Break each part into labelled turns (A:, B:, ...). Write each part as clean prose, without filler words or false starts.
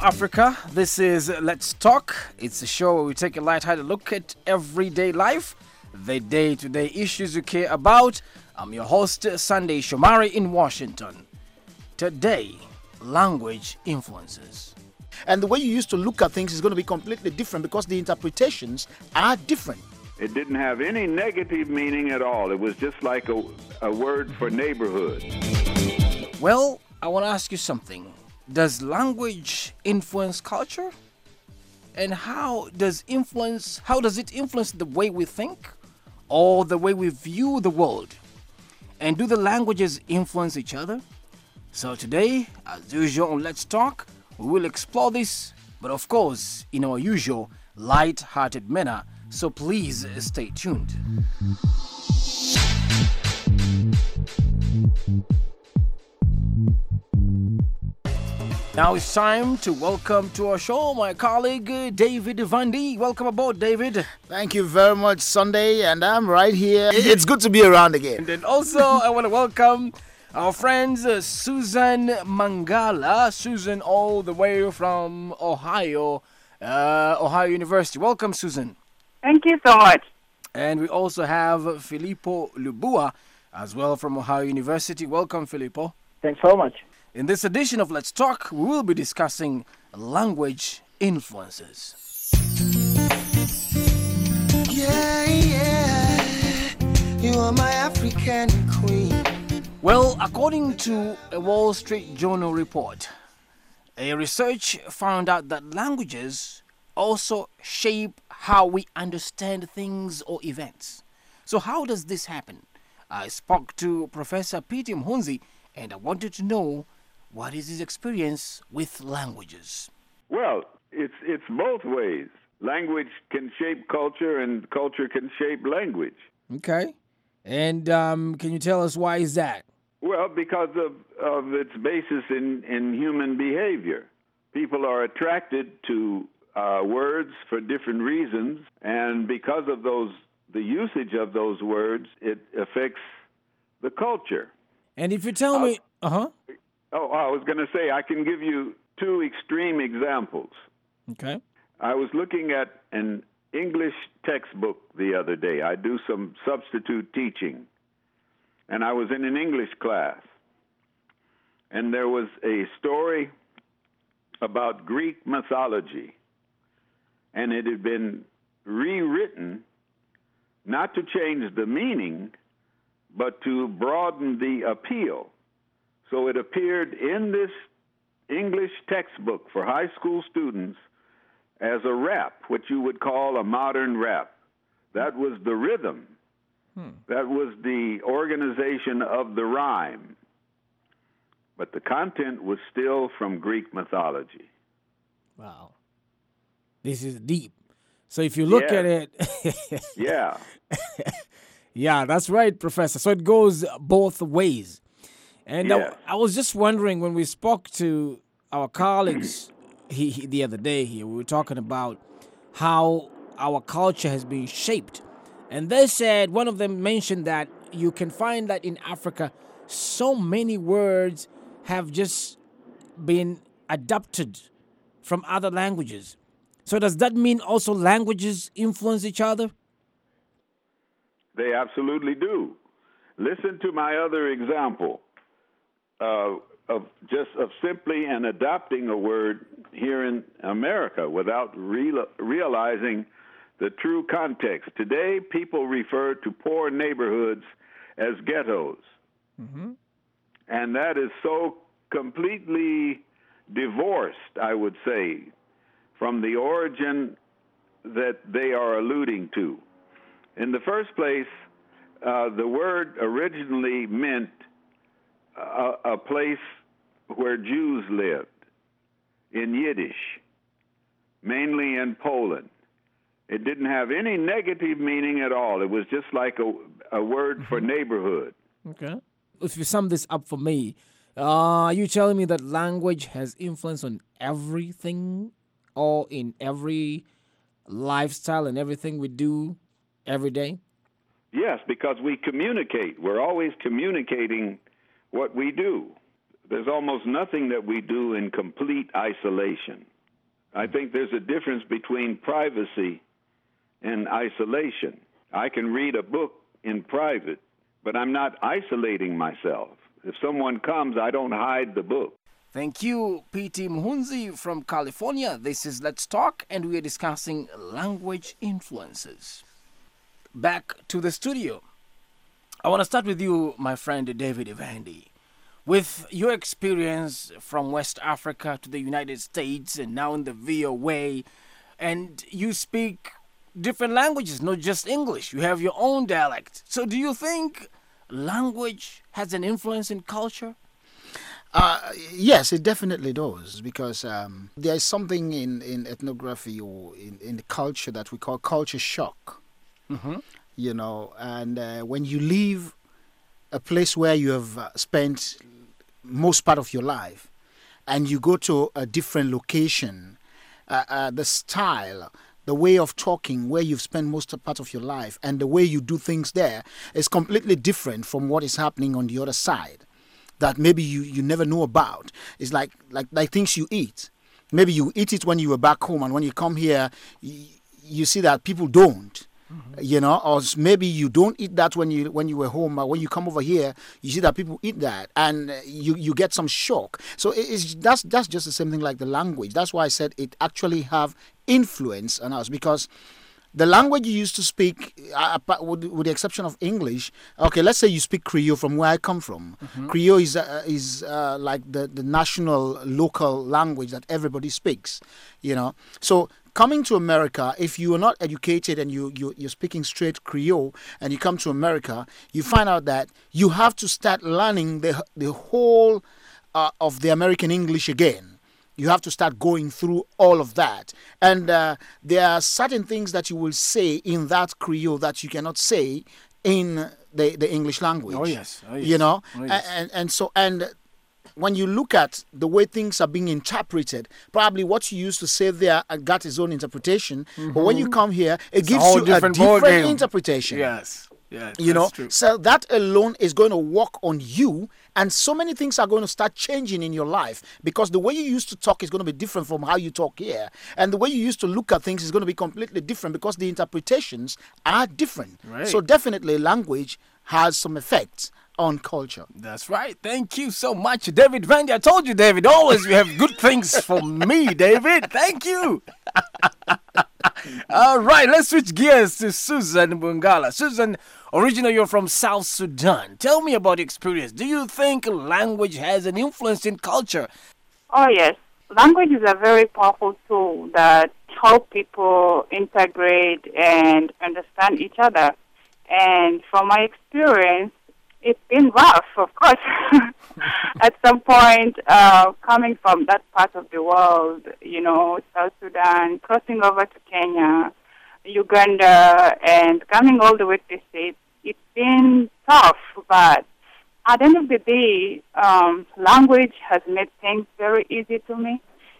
A: Africa. This is Let's Talk. It's a show where we take a light-hearted look at everyday life, the day-to-day issues you care about. I'm your host, Sunday Shomari in Washington. Today, language influences.
B: And the way you used to look at things is going to be completely different because the interpretations are different.
C: It didn't have any negative meaning at all. It was just like a word for neighborhood.
A: Well, I want to ask you something. Does language influence culture? And how does it influence the way we think or the way we view the world? And do the languages influence each other? So today, as usual on Let's Talk, we will explore this, but of course, in our usual light-hearted manner. So please stay tuned. Now it's time to welcome to our show my colleague David Vandy. Welcome aboard, David.
B: Thank you very much, Sunday, and I'm right here. It's good to be around again.
A: And then also I want to welcome our friends Susan Mangala. Susan all the way from Ohio University. Welcome, Susan.
D: Thank you so much.
A: And we also have Filippo Lubua as well from Ohio University. Welcome, Filippo.
E: Thanks so much.
A: In this edition of Let's Talk, we will be discussing language influences.
F: Yeah, you are my African queen.
A: Well, according to a Wall Street Journal report, a research found out that languages also shape how we understand things or events. So how does this happen? I spoke to Professor Peter Mhunzi, and I wanted to know what is his experience with languages.
C: Well, it's both ways. Language can shape culture, and culture can shape language.
A: Okay. And can you tell us why is that?
C: Well, because of its basis in human behavior. People are attracted to words for different reasons, and because of the usage of those words, it affects the culture.
A: And if you tell me...
C: Oh, I was going to say, I can give you two extreme examples.
A: Okay.
C: I was looking at an English textbook the other day. I do some substitute teaching. And I was in an English class. And there was a story about Greek mythology. And it had been rewritten not to change the meaning, but to broaden the appeal. So it appeared in this English textbook for high school students as a rap, what you would call a modern rap. That was the rhythm. That was the organization of the rhyme. But the content was still from Greek mythology.
A: Wow. This is deep. So if you look at it...
C: Yeah.
A: Yeah, that's right, Professor. So it goes both ways. And I was just wondering, when we spoke to our colleagues the other day here, we were talking about how our culture has been shaped. And they said, one of them mentioned that you can find that in Africa, so many words have just been adapted from other languages. So does that mean also languages influence each other?
C: They absolutely do. Listen to my other example. Of simply and adopting a word here in America without realizing the true context. Today, people refer to poor neighborhoods as ghettos. Mm-hmm. And that is so completely divorced, I would say, from the origin that they are alluding to. In the first place, the word originally meant a place where Jews lived, in Yiddish, mainly in Poland. It didn't have any negative meaning at all. It was just like a word for neighborhood.
A: Okay. If you sum this up for me, are you telling me that language has influence on everything or in every lifestyle and everything we do every day?
C: Yes, because we communicate. We're always communicating what we do. There's almost nothing that we do in complete isolation. I think there's a difference between privacy and isolation. I can read a book in private, but I'm not isolating myself. If someone comes, I don't hide the book.
A: Thank you, P.T. Muhunzi from California. This is Let's Talk, and we are discussing language influences. Back to the studio. I want to start with you, my friend David Evandy. With your experience from West Africa to the United States and now in the VOA, and you speak different languages, not just English. You have your own dialect. So do you think language has an influence in culture?
B: Yes, it definitely does, because there is something in ethnography or in the culture that we call culture shock.
A: Mm-hmm.
B: You know, and when you leave a place where you have spent most part of your life and you go to a different location, the style, the way of talking where you've spent most part of your life and the way you do things there is completely different from what is happening on the other side that maybe you never know about. It's like things you eat. Maybe you eat it when you were back home, and when you come here, you see that people don't. Mm-hmm. You know, or maybe you don't eat that when you were home, but when you come over here, you see that people eat that, and you get some shock. So that's just the same thing like the language. That's why I said it actually have influence on us, because the language you used to speak, with the exception of English, okay, let's say you speak Creole from where I come from. Mm-hmm. Creole is like the national local language that everybody speaks, you know. So coming to America, if you are not educated and you're speaking straight Creole and you come to America, you find out that you have to start learning the whole of the American English again. You have to start going through all of that. And there are certain things that you will say in that Creole that you cannot say in the English language.
A: Oh, yes.
B: You know?
A: Oh, yes.
B: And when you look at the way things are being interpreted, probably what you used to say there got its own interpretation. Mm-hmm. But when you come here, it gives you a different interpretation.
A: Yes.
B: You know,
A: true.
B: So that alone is going to work on you, and so many things are going to start changing in your life, because the way you used to talk is going to be different from how you talk here, and the way you used to look at things is going to be completely different because the interpretations are different.
A: Right.
B: So definitely language has some effects on culture.
A: That's right. Thank you so much, David Vandy. I told you, David, always you have good things for me, David. Thank you. All right, let's switch gears to Susan Bungala. Susan, originally you're from South Sudan. Tell me about the experience. Do you think language has an influence in culture?
D: Oh, yes. Language is a very powerful tool that helps people integrate and understand each other. And from my experience, it's been rough, of course. At some point, coming from that part of the world, you know, South Sudan, crossing over to Kenya, Uganda, and coming all the way to the States, it's been tough. But at the end of the day, language has made things very easy to me.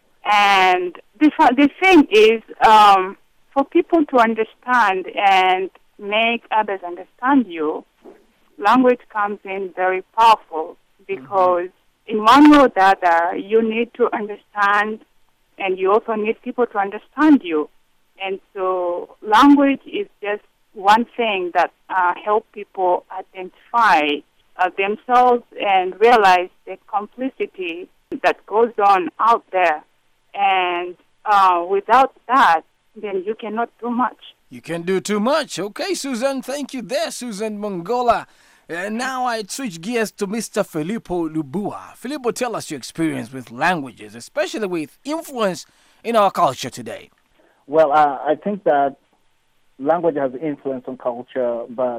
D: And the thing is, for people to understand and make others understand you, language comes in very powerful, because in one way or the other, you need to understand, and you also need people to understand you. And so language is just one thing that help people identify themselves and realize the complexity that goes on out there. And without that, then you cannot do much.
A: You can do too much. Okay, Susan, thank you there, Susan Mongola. And now I switch gears to Mr. Filippo Lubua. Filippo, tell us your experience with languages, especially with influence in our culture today.
E: Well, I think that language has influence on culture, but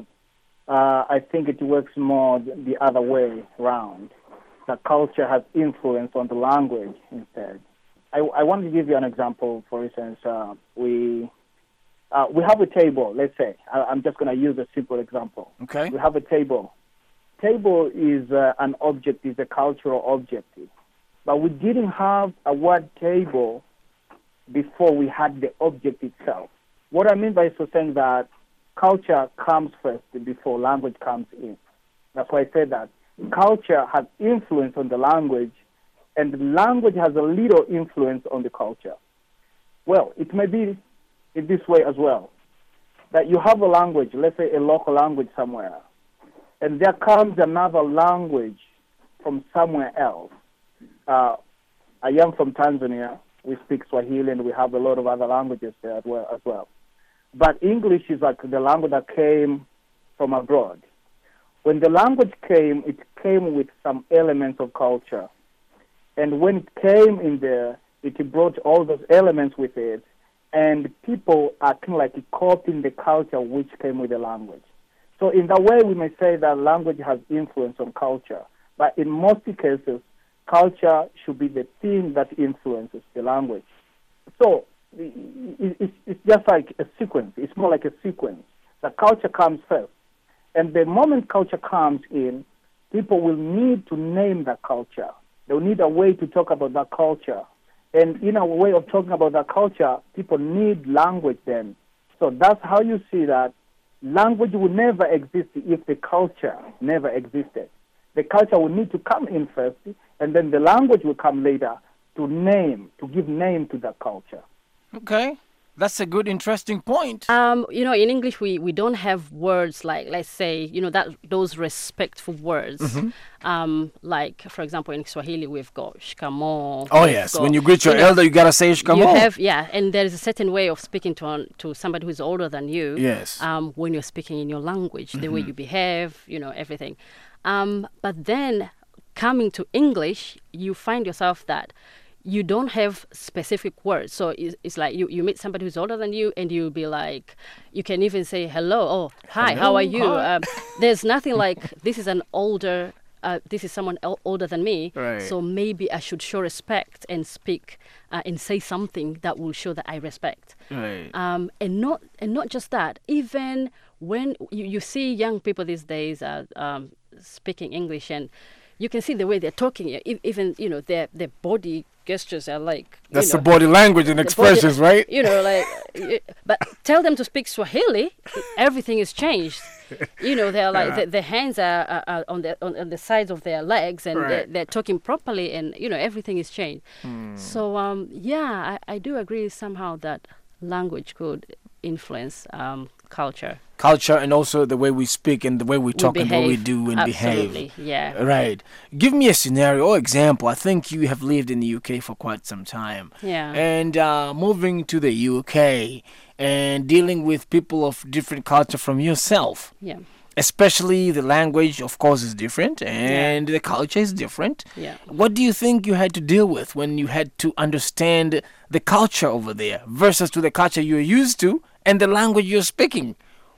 E: I think it works more the other way around. The culture has influence on the language instead. I want to give you an example. For instance, we have a table, let's say. I'm just going to use a simple example.
A: Okay.
E: We have a table. Table is an object, is a cultural object. But we didn't have a word table before we had the object itself. What I mean by so saying that culture comes first before language comes in. That's why I said that culture has influence on the language, and the language has a little influence on the culture. Well, it may be in this way as well, that you have a language, let's say a local language somewhere, and there comes another language from somewhere else. I am from Tanzania. We speak Swahili, and we have a lot of other languages there as well. But English is like the language that came from abroad. When the language came, it came with some elements of culture. And when it came in there, it brought all those elements with it, and people are kind of like copying the culture which came with the language. So in that way, we may say that language has influence on culture. But in most cases, culture should be the thing that influences the language. So it's just like a sequence. It's more like a sequence. The culture comes first. And the moment culture comes in, people will need to name that culture. They'll need a way to talk about that culture. And in a way of talking about that culture, people need language then. So that's how you see that language will never exist if the culture never existed. The culture will need to come in first, and then the language will come later to give name to that culture.
A: Okay. That's a good, interesting point.
G: In English, we don't have words like, let's say, those respectful words.
A: Mm-hmm.
G: Like, for example, in Swahili, we've got shikamo.
A: Oh, yes. When you greet your elder, you got to say shikamo.
G: And there is a certain way of speaking to somebody who's older than you.
A: Yes.
G: When you're speaking in your language, the way you behave, everything. But then, coming to English, you find yourself that you don't have specific words. So it's like you meet somebody who's older than you, and you'll be like, you can even say hello, oh, hi,
A: hello,
G: how are you?
A: hi.
G: There's nothing like, this is someone older than me,
A: right.
G: So maybe I should show respect and speak and say something that will show that I respect.
A: Right.
G: And not just that, even when you see young people these days speaking English, and you can see the way they're talking, even, their body gestures are like...
A: That's the body language and expressions, right?
G: But tell them to speak Swahili, everything is changed. They're like, the hands are on the sides of their legs, and
A: right.
G: they're talking properly, and, everything is changed. So, I do agree somehow that language could influence culture.
A: Culture, and also the way we speak and the way we talk and what we do and
G: Absolutely,
A: behave.
G: Yeah.
A: Right. Give me a scenario or example. I think you have lived in the UK for quite some time.
G: Yeah.
A: And moving to the UK and dealing with people of different culture from yourself.
G: Yeah.
A: Especially the language, of course, is different, and the culture is different.
G: Yeah.
A: What do you think you had to deal with when you had to understand the culture over there versus to the culture you're used to and the language you're speaking?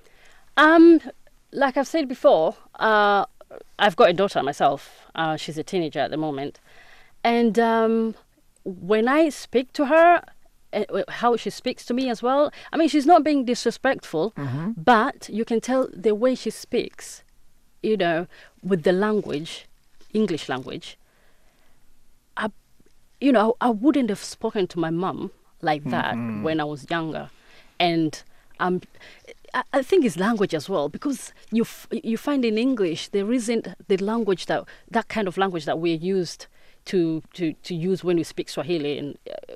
G: Like I've said before, I've got a daughter myself. She's a teenager at the moment. And when I speak to her, how she speaks to me as well, I mean, she's not being disrespectful, but you can tell the way she speaks, with the language, English language. I wouldn't have spoken to my mum like that when I was younger. And I think it's language as well, because you find in English there isn't the language that kind of language that we're used to use when we speak Swahili, and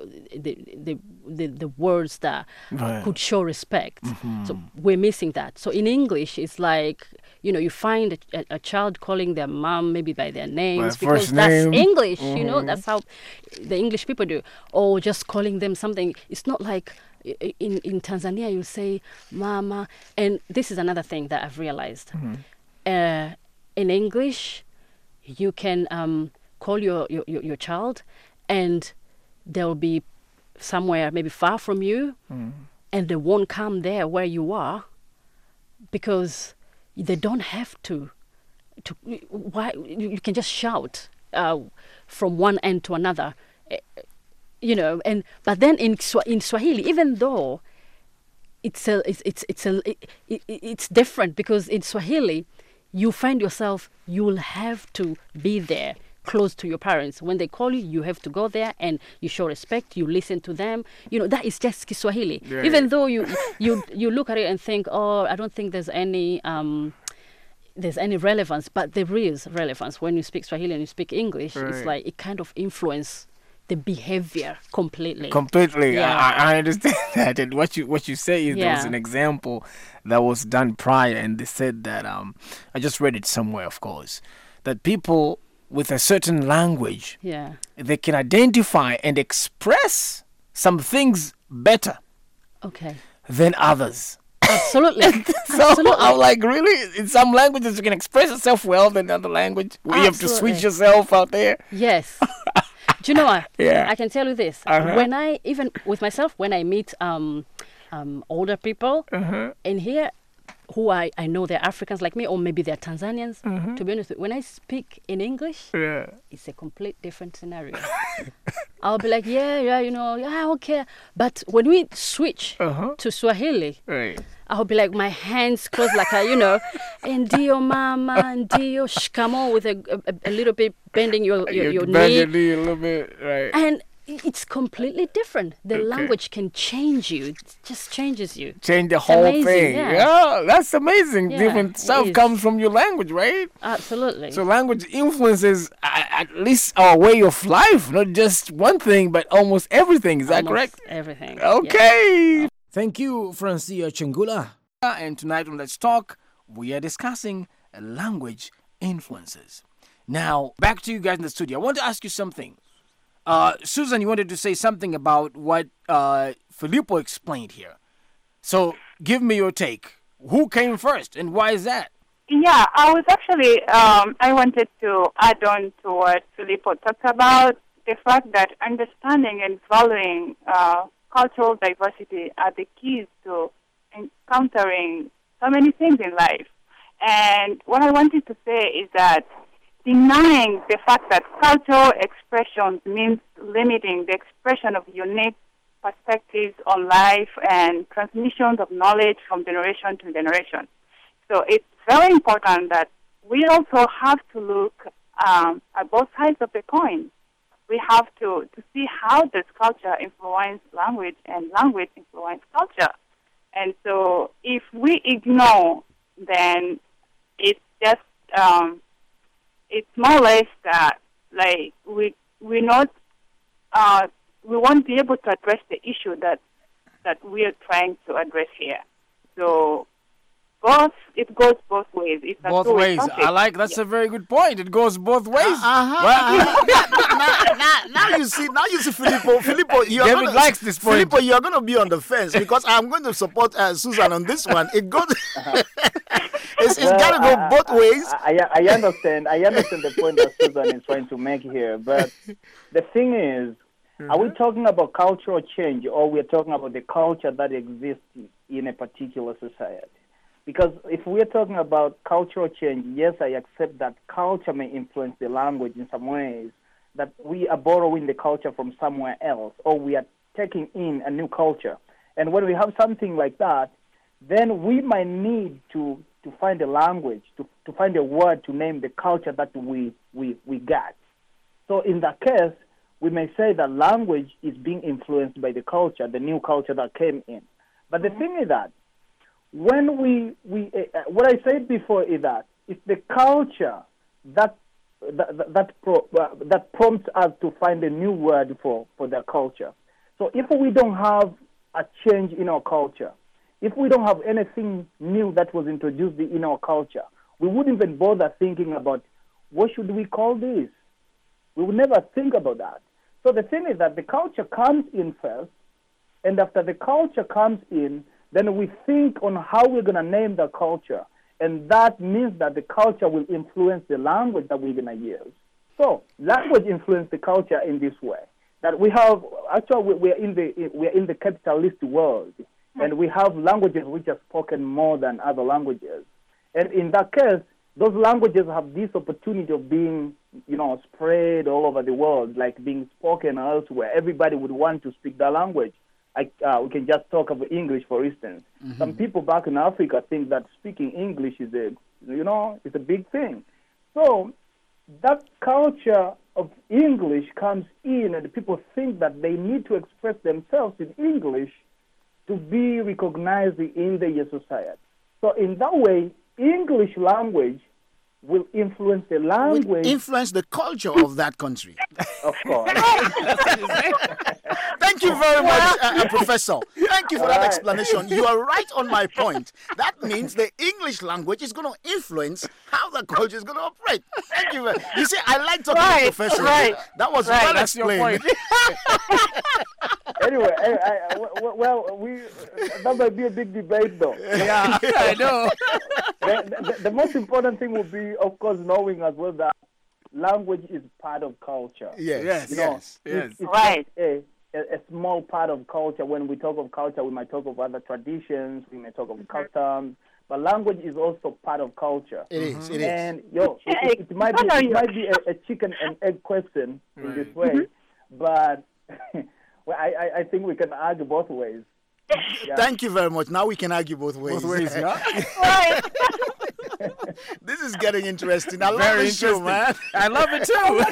G: the words that could show respect. So we're missing that. So in English, it's like, you find a child calling their mom maybe by their names, because that's English. That's how the English people do, or just calling them something. It's not like in Tanzania you say mama, and this is another thing that I've realized. In English, you can call your child, and they'll be somewhere maybe far from you, and they won't come there where you are, because they don't have to. Why you can just shout from one end to another. But then in Swahili, even though it's different, because in Swahili you find yourself, you'll have to be there close to your parents. When they call you, you have to go there, and you show respect, you listen to them. That is just Kiswahili.
A: Yeah.
G: Even though you look at it and think, oh, I don't think there's any relevance, but there is relevance when you speak Swahili and you speak English. Right. It's like it kind of influences the behavior completely.
A: Completely.
G: Yeah.
A: I understand that. And what you say is there was an example that was done prior, and they said that I just read it somewhere, of course, that people with a certain language, they can identify and express some things better than others.
G: Absolutely.
A: So I'm like, really? In some languages you can express yourself well than other language. You have to switch yourself out there.
G: Yes. Do you know what?
A: Yeah.
G: I can tell you this. When I, even with myself, when I meet older people in here who I know they're Africans like me, or maybe they're Tanzanians, to be honest, when I speak in English, it's a complete different scenario. I'll be like, okay. But when we switch to Swahili, I'll be like, my hands closed like ndio mama, ndio shikamo, with a little bit bending your knee.
A: Bend your knee a little bit, right.
G: And it's completely different. The language can change you. It just changes you.
A: Change the whole thing. Yeah, that's amazing.
G: Yeah,
A: different stuff comes from your language, right?
G: Absolutely.
A: So language influences at least our way of life, not just one thing, but almost everything. Is that correct?
G: Everything.
A: Okay.
G: Yeah.
A: Thank you, Francia Chengula. And tonight on Let's Talk, we are discussing language influences. Now, back to you guys in the studio. I want to ask you something. Susan, you wanted to say something about what Filippo explained here. So give me your take. Who came first and why is that?
D: Yeah, I was actually, I wanted to add on to what Filippo talked about, the fact that understanding and valuing cultural diversity are the keys to encountering so many things in life. And what I wanted to say is that denying the fact that cultural expressions means limiting the expression of unique perspectives on life and transmissions of knowledge from generation to generation. So it's very important that we also have to look at both sides of the coin. We have to see how does culture influence language and language influence culture. And so if we ignore, then it's just it's more or less that we won't be able to address the issue that we are trying to address here. So it goes both ways. It's
A: both ways. I like that's a very good point. It goes both ways.
B: Now you see, Filippo.
A: David likes this point.
B: Filippo, you're going to be on the fence because I'm going to support Susan on this one. It goes. It's got to go both ways.
E: I understand. I understand the point that Susan is trying to make here, but the thing is, are we talking about cultural change, or we're talking about the culture that exists in a particular society? Because if we're talking about cultural change, yes, I accept that culture may influence the language in some ways, that we are borrowing the culture from somewhere else, or we are taking in a new culture. And when we have something like that, then we might need to find a language, to find a word to name the culture that we got. So in that case, we may say that language is being influenced by the culture, the new culture that came in. But the thing is that when what I said before is that it's the culture that prompts us to find a new word for that culture. So if we don't have a change in our culture, if we don't have anything new that was introduced in our culture, we wouldn't even bother thinking about what should we call this. We would never think about that. So the thing is that the culture comes in first, and after the culture comes in, then we think on how we're going to name the culture. And that means that the culture will influence the language that we're going to use. So language influences the culture in this way. That we have, actually, we're in the capitalist world, and we have languages which are spoken more than other languages. And in that case, those languages have this opportunity of being, spread all over the world, like being spoken elsewhere. Everybody would want to speak that language. We can just talk about English, for instance. Mm-hmm. Some people back in Africa think that speaking English is a big thing. So that culture of English comes in, and people think that they need to express themselves in English to be recognized in their society. So in that way, English language will influence the language.
B: Will influence the culture of that country.
E: Of course.
B: Thank you very much, Professor. Thank you for that explanation. You are right on my point. That means the English language is going to influence how the culture is going to operate. Thank you. You see, I like talking to Professor.
D: Right.
B: That was well explained.
E: Anyway, that might be a big debate, though.
A: Yeah, I know.
E: The most important thing would be, of course, knowing as well that language is part of culture.
B: Yes.
E: It's
D: Right.
E: A small part of culture. When we talk of culture, we might talk of other traditions, we may talk of customs, but language is also part of culture.
B: It is.
E: And it might be a chicken and egg question in this way, but well, I think we can argue both ways. Yeah.
B: Thank you very much. Now we can argue both ways.
A: Yeah.
D: Right.
B: This is getting interesting. I love this show, man.
A: I love it too.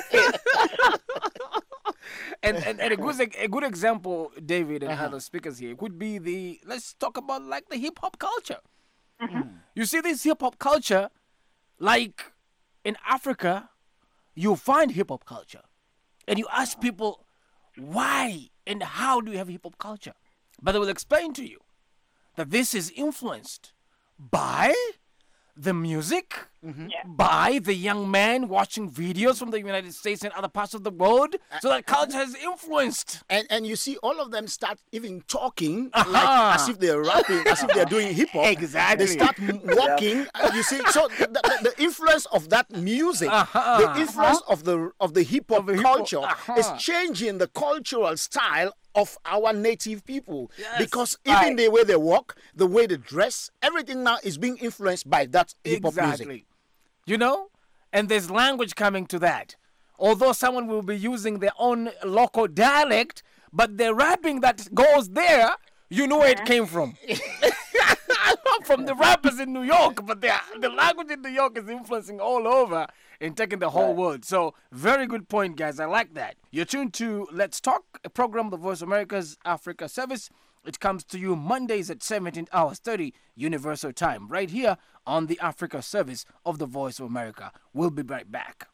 A: and a good example, David, and other speakers here could be let's talk about like the hip hop culture. You see this hip hop culture, like in Africa, you find hip hop culture, and you ask people why and how do you have hip hop culture, but they will explain to you that this is influenced by the music, by the young man watching videos from the United States and other parts of the world. So that culture has influenced.
B: And you see, all of them start even talking like as if they're rapping, as if they're doing hip hop.
A: Exactly.
B: They start walking. You see, so the influence of that music, the influence of the hip hop culture is changing the cultural style of our native people.
A: Yes.
B: Because even the way they walk, the way they dress, everything now is being influenced by that hip hop music.
A: You know? And there's language coming to that. Although someone will be using their own local dialect, but the rapping that goes there, you know where it came from. From the rappers in New York, but the language in New York is influencing all over and taking the whole world. So, very good point, guys. I like that. You're tuned to Let's Talk, a program of the Voice of America's Africa Service. It comes to you Mondays at 17 hours 30 Universal Time, right here on the Africa Service of the Voice of America. We'll be right back.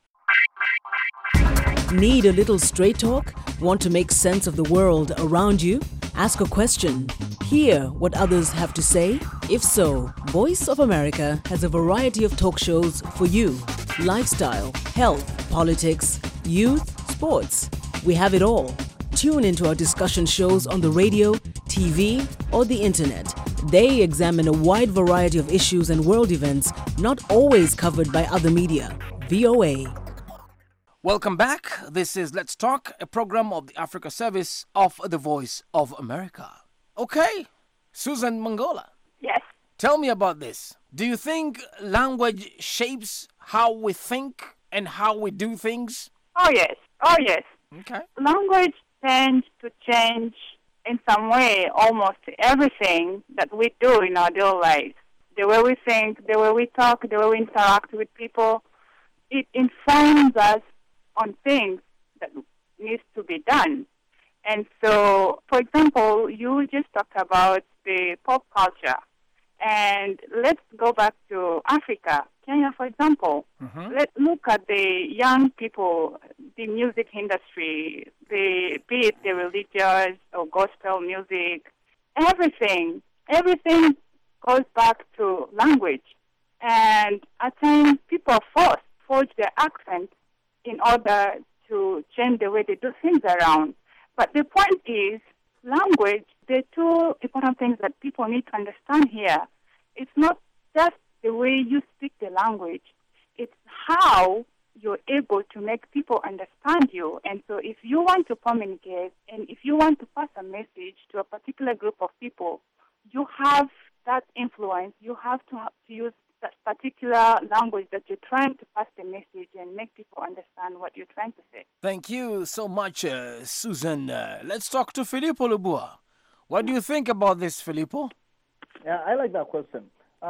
H: Need a little straight talk? Want to make sense of the world around you? Ask a question. Hear what others have to say? If so, Voice of America has a variety of talk shows for you. Lifestyle, health, politics, youth, sports. We have it all. Tune into our discussion shows on the radio, TV, or the internet. They examine a wide variety of issues and world events not always covered by other media. VOA.
A: Welcome back. This is Let's Talk, a program of the Africa Service of the Voice of America. Okay, Susan Mangola.
D: Yes.
A: Tell me about this. Do you think language shapes how we think and how we do things?
D: Oh, yes.
A: Okay.
D: Language tends to change in some way almost everything that we do in our daily lives. The way we think, the way we talk, the way we interact with people, it informs us on things that needs to be done. And so, for example, you just talked about the pop culture. And let's go back to Africa, Kenya, for example. Let's look at the young people, the music industry, be it the religious or gospel music, everything goes back to language. And at times, people are forge their accent in order to change the way they do things around. But the point is, language, the two important things that people need to understand here, it's not just the way you speak the language, it's how you're able to make people understand you. And so if you want to communicate and if you want to pass a message to a particular group of people, you have that influence. You have to use that particular language that you're trying to pass the message and make people understand what you're trying to say.
A: Thank you so much, Susan. Let's talk to Filippo Lubua. What do you think about this, Filippo?
E: Yeah, I like that question.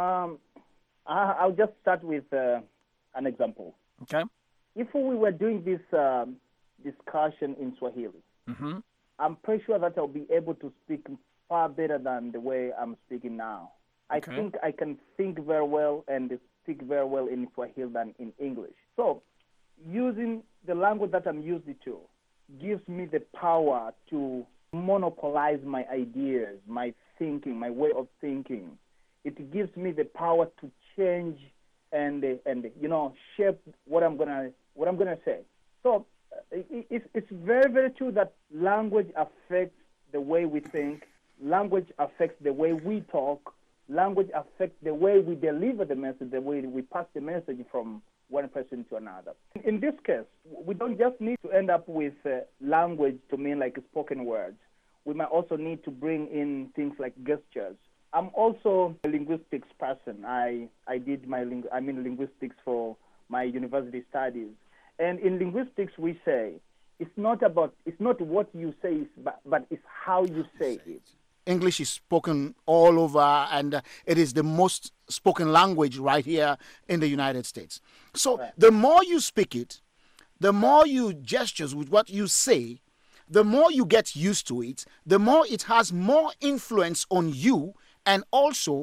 E: I'll just start with an example.
A: Okay.
E: If we were doing this discussion in Swahili, I'm pretty sure that I'll be able to speak far better than the way I'm speaking now. I think I can think very well and speak very well in Swahili than in English. So using the language that I'm used to gives me the power to monopolize my ideas, my thinking, my way of thinking. It gives me the power to change and shape what I'm gonna say. So it's very, very true that language affects the way we think. Language affects the way we talk. Language affects the way we deliver the message, the way we pass the message from one person to another. In this case, we don't just need to end up with language to mean like spoken words. We might also need to bring in things like gestures. I'm also a linguistics person. I did linguistics for my university studies. And in linguistics, we say it's not what you say, but it's how you say it.
B: English is spoken all over, and it is the most spoken language right here in the United States. So the more you speak it, the more you gestures with what you say, the more you get used to it, the more it has more influence on you and also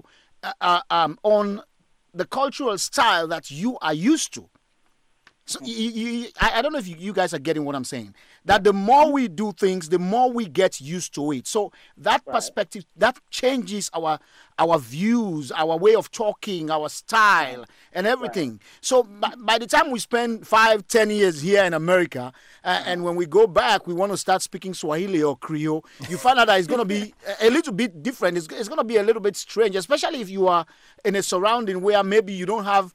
B: on the cultural style that you are used to. So I don't know if you guys are getting what I'm saying. That the more we do things, the more we get used to it. So that perspective, that changes our views, our way of talking, our style, and everything. Right. So by the time we spend 5-10 years here in America, and when we go back, we want to start speaking Swahili or Creole, you find out that it's going to be a little bit different. It's going to be a little bit strange, especially if you are in a surrounding where maybe you don't have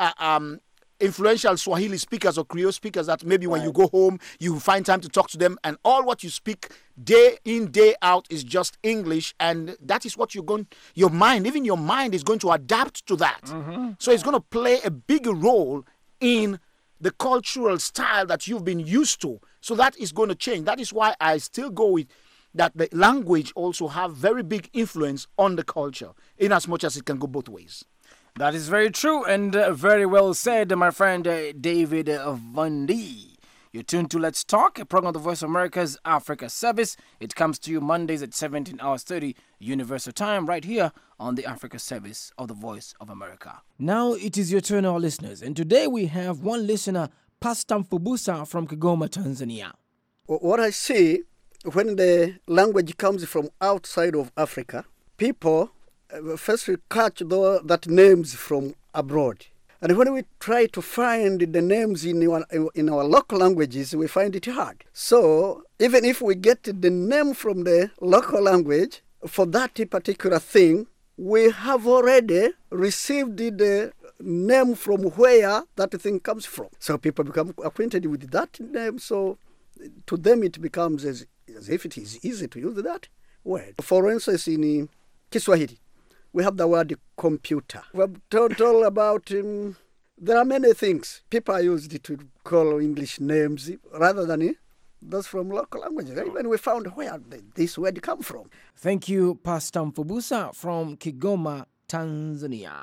B: influential Swahili speakers or Creole speakers that maybe when you go home, you find time to talk to them, and all what you speak day in, day out is just English, and that is what your mind is going to adapt to that. Mm-hmm. So it's going to play a bigger role in the cultural style that you've been used to. So that is going to change. That is why I still go with that the language also have very big influence on the culture, in as much as it can go both ways.
A: That is very true and very well said, my friend David Vandy. You're tuned to Let's Talk, a program of the Voice of America's Africa Service. It comes to you Mondays at 17 hours 30 Universal Time, right here on the Africa Service of the Voice of America. Now it is your turn, our listeners. And today we have one listener, Pastor Mfubusa from Kigoma, Tanzania.
I: What I see, when the language comes from outside of Africa, people first we catch that names from abroad. And when we try to find the names in our local languages, we find it hard. So even if we get the name from the local language for that particular thing, we have already received the name from where that thing comes from. So people become acquainted with that name. So to them it becomes as if it is easy to use that word. For instance, in Kiswahili, we have the word computer. We're told about, there are many things. People are used to call English names rather than those from local languages. Even we found where this word come from.
A: Thank you, Pastor Mfubusa from Kigoma, Tanzania.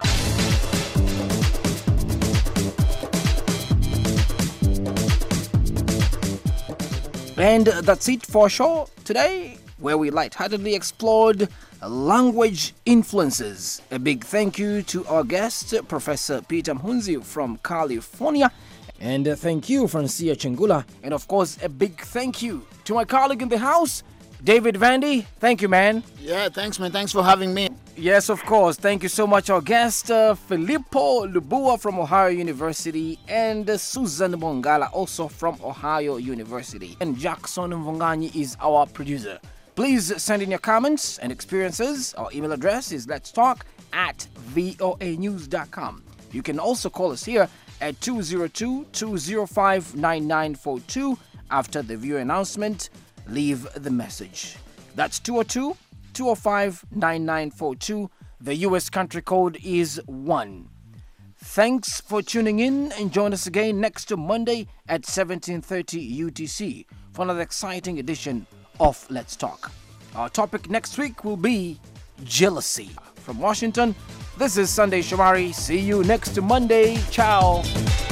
A: And that's it for show today, where we lightheartedly explored language influences. A big thank you to our guest, Professor Peter Mhunzi from California. And thank you, Francia Chengula. And of course, a big thank you to my colleague in the house, David Vandy. Thank you, man.
B: Yeah, thanks, man. Thanks for having me.
A: Yes, of course. Thank you so much, our guest, Filippo Lubua from Ohio University, and Susan Mongala, also from Ohio University. And Jackson Mvunganyi is our producer. Please send in your comments and experiences. Our email address is letstalk@voanews.com. You can also call us here at 202-205-9942. After the viewer announcement, leave the message. That's 202-205-9942. The U.S. country code is 1. Thanks for tuning in, and join us again next Monday at 17:30 UTC for another exciting edition of Let's Talk. Our topic next week will be jealousy. From Washington, this is Sunday Shomari. See you next Monday. Ciao.